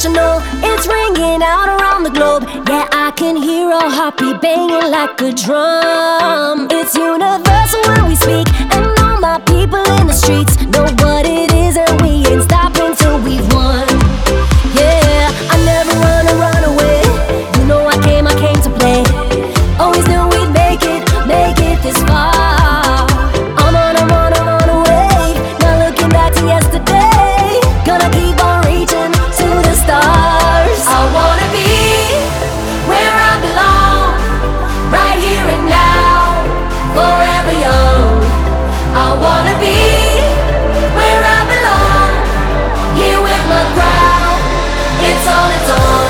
international, it's ringing out around the globe. Yeah, I can hear our heartbeat banging like a drum. It's universal when we speak, and all my people in the streets know what it is, and we ain't stopping till we've won. Yeah, I never run away. You know I came to play. Always knew we'd make it this far. I'm on a wave, not looking back to yesterday. Gonna keep on reaching to the stars. I wanna be where I belong, right here and now, forever young. I wanna be where I belong, here with my crowd. It's on, it's on.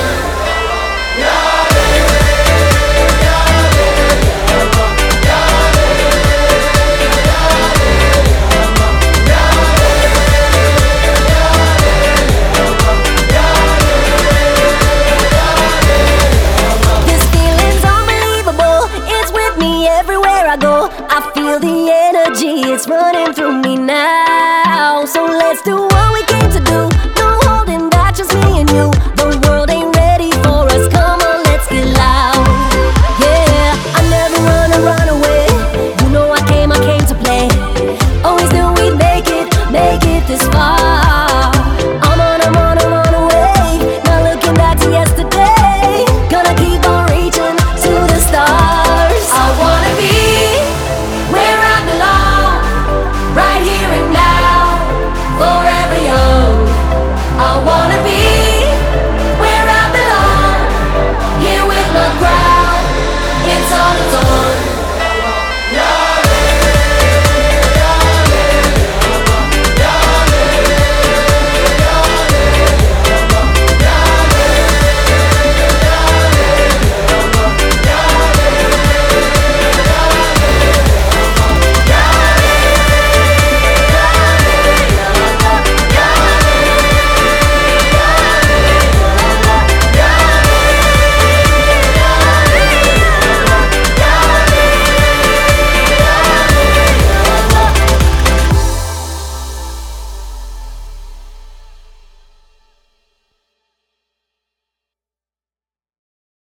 This feeling's unbelievable. It's with me everywhere I go. I feel the energy, it's running through me now. So let's do what we can.